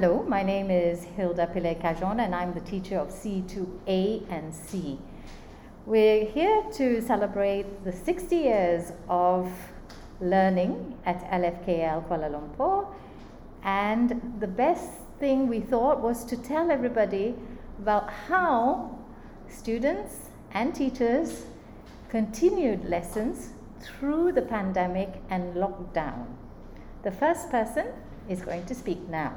Hello, my name is Hilda Pillay-Cajon and I'm the teacher of C2A and C. We're here to celebrate the 60 years of learning at LFKL Kuala Lumpur, and the best thing we thought was to tell everybody about how students and teachers continued lessons through the pandemic and lockdown. The first person is going to speak now.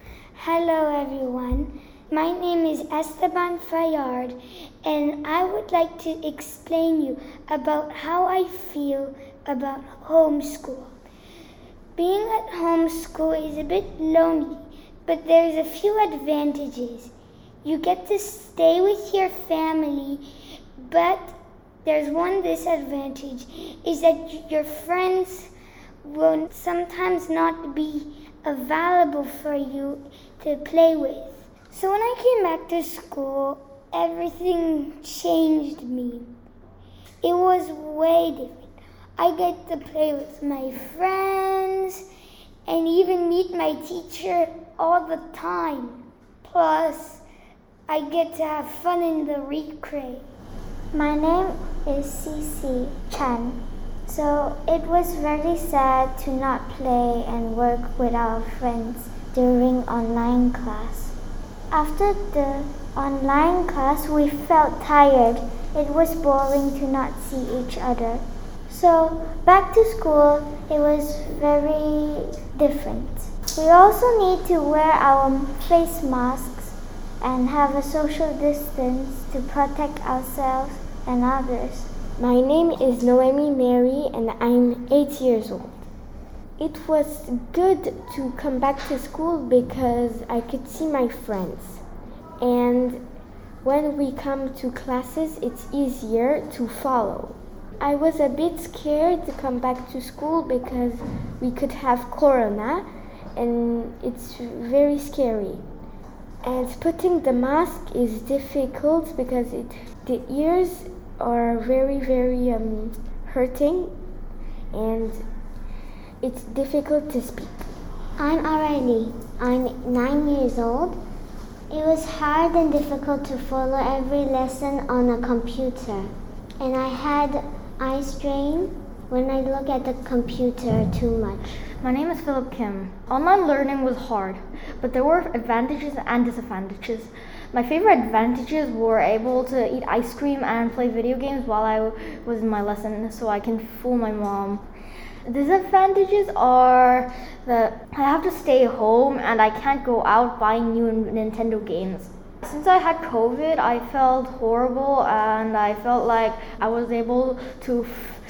Hello everyone, my name is Esteban Fayard and I would like to explain you about how I feel about homeschool. Being at homeschool is a bit lonely, but there's a few advantages. You get to stay with your family, but there's one disadvantage, is that your friends will sometimes not be available for you to play with. So when I came back to school, everything changed me. It was way different. I get to play with my friends and even meet my teacher all the time. Plus, I get to have fun in the recreo. My name is Cici Chan. So it was very sad to not play and work with our friends during online class. After the online class, we felt tired. It was boring to not see each other. So back to school, it was very different. We also need to wear our face masks and have a social distance to protect ourselves and others. My name is Noemi Mary and I'm 8 years old. It was good to come back to school because I could see my friends. And when we come to classes, it's easier to follow. I was a bit scared to come back to school because we could have corona and it's very scary. And putting the mask is difficult because the ears are very hurting and it's difficult to speak. I'm Aurelie. I'm 9 years old. It was hard and difficult to follow every lesson on a computer. And I had eye strain when I look at the computer too much. My name is Philip Kim. Online learning was hard, but there were advantages and disadvantages. My favorite advantages were able to eat ice cream and play video games while I was in my lesson so I can fool my mom. Disadvantages are that I have to stay home and I can't go out buying new Nintendo games. Since I had COVID, I felt horrible and I felt like I was able to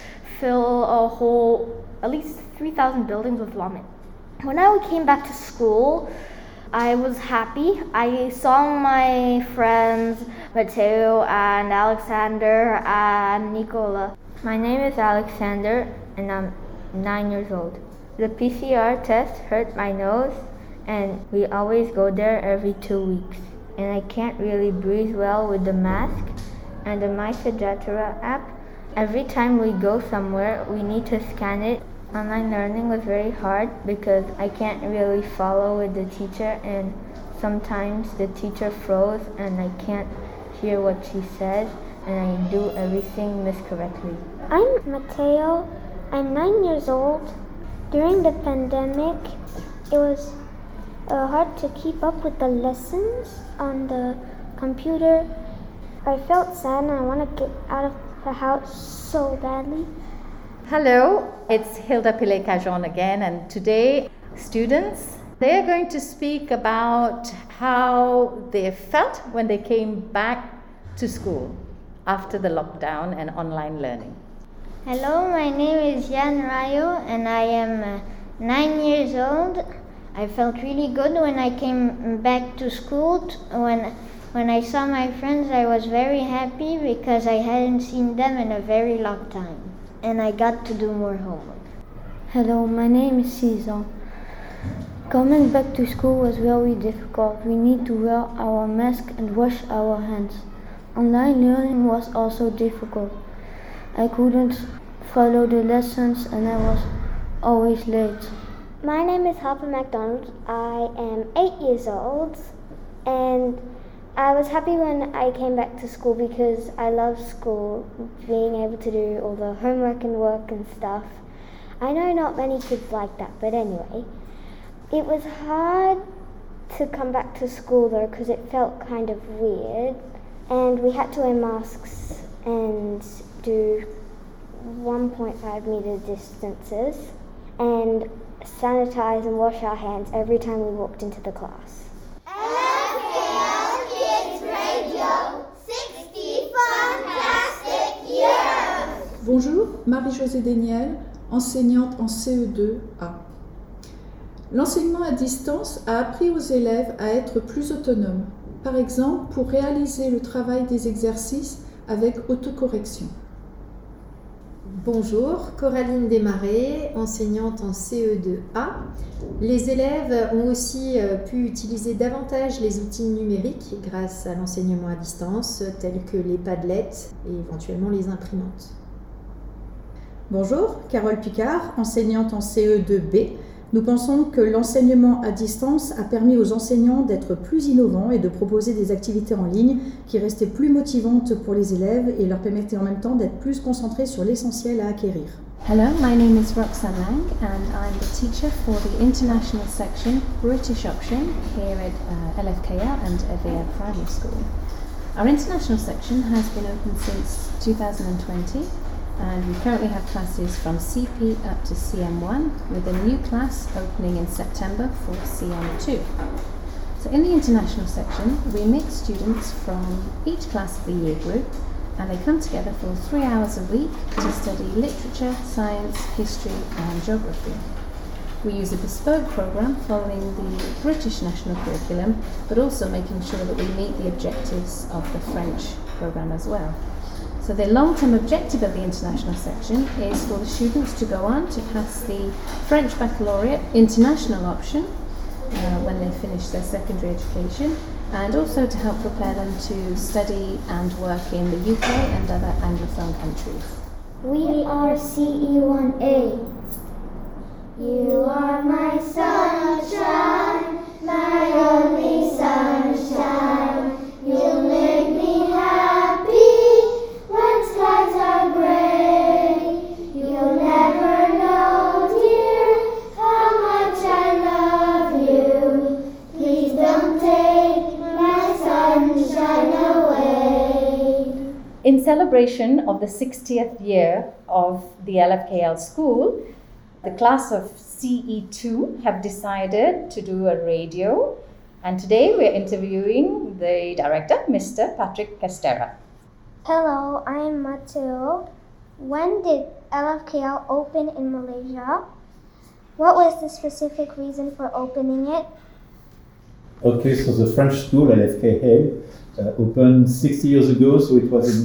fill at least 3,000 buildings with vomit. When I came back to school, I was happy. I saw my friends Mateo and Alexander and Nicola. My name is Alexander and I'm 9 years old. The PCR test hurt my nose and we always go there every 2 weeks. And I can't really breathe well with the mask and the MySejahtera app. Every time we go somewhere, we need to scan it. Online learning was very hard because I can't really follow with the teacher and sometimes the teacher froze and I can't hear what she says and I do everything miscorrectly. I'm Mateo. I'm 9 years old. During the pandemic, it was hard to keep up with the lessons on the computer. I felt sad and I want to get out of the house so badly. Hello, it's Hilda Pillay-Cajon again, and today students, they're going to speak about how they felt when they came back to school after the lockdown and online learning. Hello, my name is Jan Rayo and I am 9 years old. I felt really good when I came back to school. When I saw my friends, I was very happy because I hadn't seen them in a very long time. And I got to do more homework. Hello, my name is Cesar. Coming back to school was very difficult. We need to wear our mask and wash our hands. Online learning was also difficult. I couldn't follow the lessons and I was always late. My name is Harper MacDonald. I am 8 years old, and I was happy when I came back to school because I love school, being able to do all the homework and work and stuff. I know not many kids like that, but anyway. It was hard to come back to school though because it felt kind of weird, and we had to wear masks and do 1.5 meter distances and sanitize and wash our hands every time we walked into the class. LFKL Kids Radio, 60 fantastic years! Bonjour, Marie-Josée Déniel, enseignante en CE2A. L'enseignement à distance a appris aux élèves à être plus autonomes, par exemple pour réaliser le travail des exercices avec autocorrection. Bonjour, Coraline Desmarais, enseignante en CE2A. Les élèves ont aussi pu utiliser davantage les outils numériques grâce à l'enseignement à distance, tels que les Padlets et éventuellement les imprimantes. Bonjour, Carole Picard, enseignante en CE2B. Nous pensons que l'enseignement à distance a permis aux enseignants d'être plus innovants et de proposer des activités en ligne qui restaient plus motivantes pour les élèves et leur permettaient en même temps d'être plus concentrés sur l'essentiel à acquérir. Hello, my name is Roxanne Lang and I'm the teacher for the International Section British Option here at LFKL and Evia Primary School. Our international section has been open since 2020. And we currently have classes from CP up to CM1 with a new class opening in September for CM2. So in the international section, we mix students from each class of the year group and they come together for 3 hours a week to study literature, science, history and geography. We use a bespoke programme following the British national curriculum, but also making sure that we meet the objectives of the French programme as well. So the long-term objective of the international section is for the students to go on to pass the French Baccalaureate international option when they finish their secondary education, and also to help prepare them to study and work in the UK and other Anglophone countries. We are CE1A. You are my sunshine, my only sunshine. You make me happy when skies are gray. You'll never know, dear, how much I love you. Please don't take my sunshine away. In celebration of the 60th year of the LFKL school, the class of CE2 have decided to do a radio, and today we're interviewing the director, Mr. Patrick Castera. Hello, I'm Matteo. When did LFKL open in Malaysia? What was the specific reason for opening it? Okay, so the French school, LFKL, opened 60 years ago, so it was in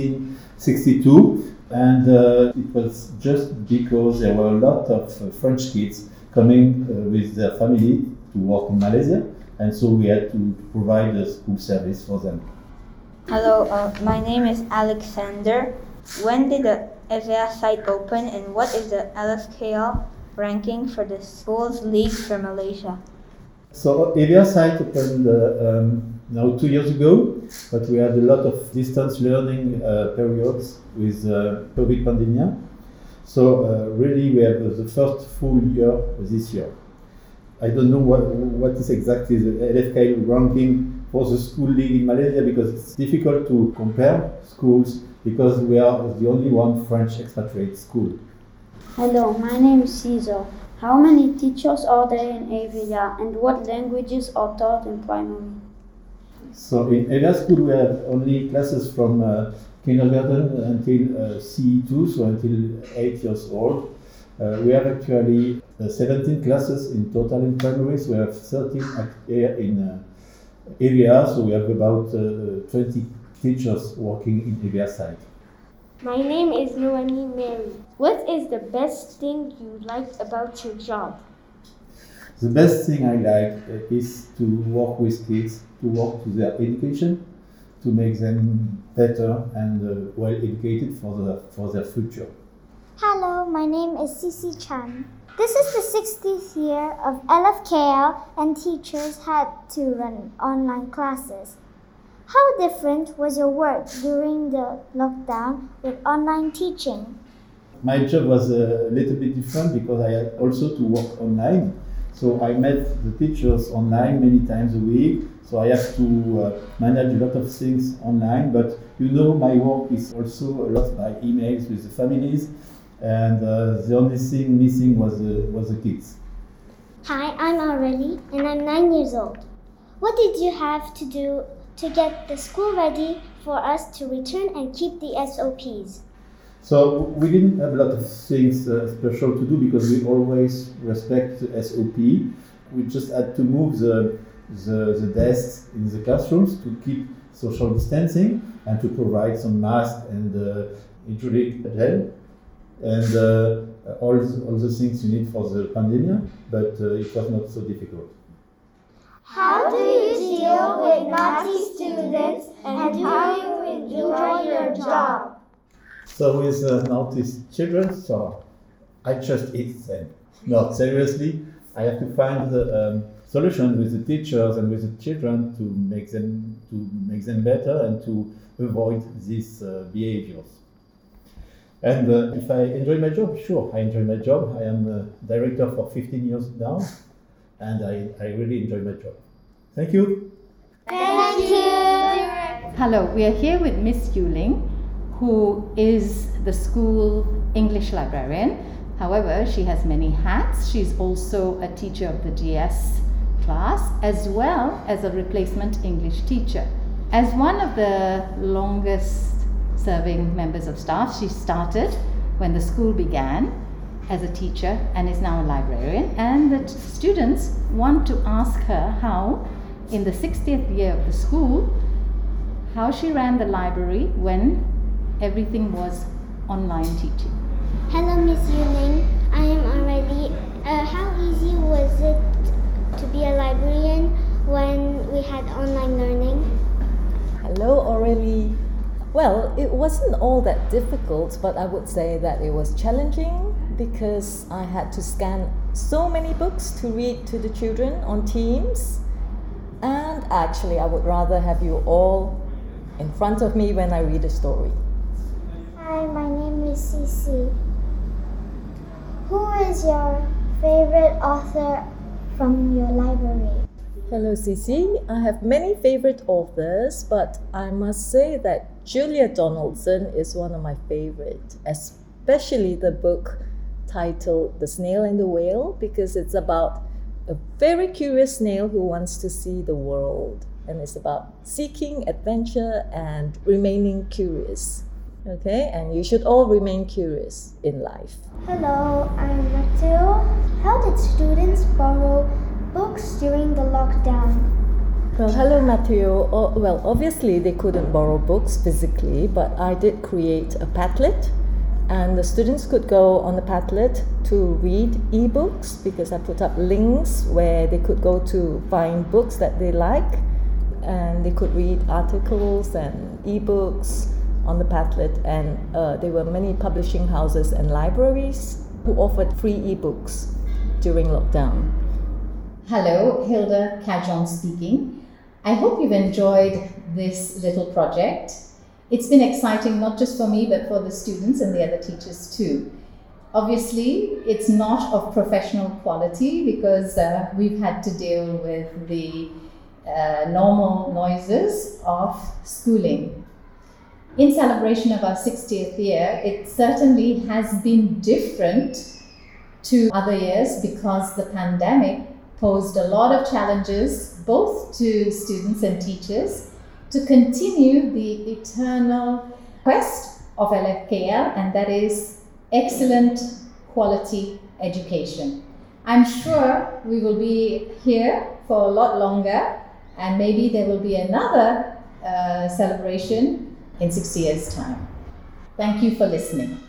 1962. And it was just because there were a lot of French kids coming with their family to work in Malaysia, and so we had to provide a school service for them. Hello, my name is Alexander. When did the Evia site open, and what is the LFKL ranking for the schools league for Malaysia? So Evia site opened now 2 years ago, but we had a lot of distance learning periods with COVID pandemic. So really we have the first full year this year. I don't know what is exactly the LFKL ranking for the school league in Malaysia, because it's difficult to compare schools because we are the only one French expatriate school. Hello, my name is Caesar. How many teachers are there in Evia and what languages are taught in primary? So in Evia school we have only classes from kindergarten until CE2, so until 8 years old. We have actually 17 classes in total in primary, so we have 13 here in Evia, so we have about 20 teachers working in Evia site. My name is Noemi Mary. What is the best thing you liked about your job? The best thing I like is to work with kids, to work to their education, to make them better and well educated for their future. Hello, my name is Cici Chan. This is the 60th year of LFKL and teachers had to run online classes. How different was your work during the lockdown with online teaching? My job was a little bit different because I had also to work online. So I met the teachers online many times a week. So I have to manage a lot of things online. But my work is also a lot by emails with the families. And the only thing missing was the kids. Hi, I'm Aurelie and I'm 9 years old. What did you have to do to get the school ready for us to return and keep the SOPs? So we didn't have a lot of things special to do because we always respect the SOP. We just had to move the desks in the classrooms to keep social distancing and to provide some masks and hygienic gel and all the things you need for the pandemic, but it was not so difficult. How do you deal with naughty students and do you enjoy your job? So with naughty children, so I just eat them. No, seriously, I have to find the solution with the teachers and with the children to make them better and to avoid these behaviors. And if I enjoy my job, sure, I enjoy my job. I am a director for 15 years now, and I really enjoy my job. Thank you. Thank you. Hello, we are here with Miss Yuling, who is the school English librarian. However, she has many hats. She's also a teacher of the GS class, as well as a replacement English teacher. As one of the longest serving members of staff, she started when the school began as a teacher and is now a librarian. And the students want to ask her how, in the 60th year of the school, how she ran the library when everything was online teaching. Hello, Miss Yuling. I am Aurelie. How easy was it to be a librarian when we had online learning? Hello, Aurelie. Well, it wasn't all that difficult, but I would say that it was challenging because I had to scan so many books to read to the children on Teams. And actually, I would rather have you all in front of me when I read a story. Hi, my name is Cici. Who is your favorite author from your library? Hello, Cici. I have many favorite authors, but I must say that Julia Donaldson is one of my favorite, especially the book titled The Snail and the Whale, because it's about a very curious snail who wants to see the world, and it's about seeking adventure and remaining curious. Okay, and you should all remain curious in life. Hello, I'm Matteo. How did students borrow books during the lockdown? Well, hello, Matteo. Well, obviously they couldn't borrow books physically, but I did create a Padlet, and the students could go on the Padlet to read ebooks because I put up links where they could go to find books that they like, and they could read articles and ebooks on the Padlet. And there were many publishing houses and libraries who offered free ebooks during lockdown. Hello, Hilda Cajon speaking. I hope you've enjoyed this little project. It's been exciting not just for me but for the students and the other teachers too. Obviously, it's not of professional quality because we've had to deal with the normal noises of schooling. In celebration of our 60th year, it certainly has been different to other years because the pandemic posed a lot of challenges both to students and teachers to continue the eternal quest of LFKL, and that is excellent quality education. I'm sure we will be here for a lot longer, and maybe there will be another celebration in 6 years' time. Thank you for listening.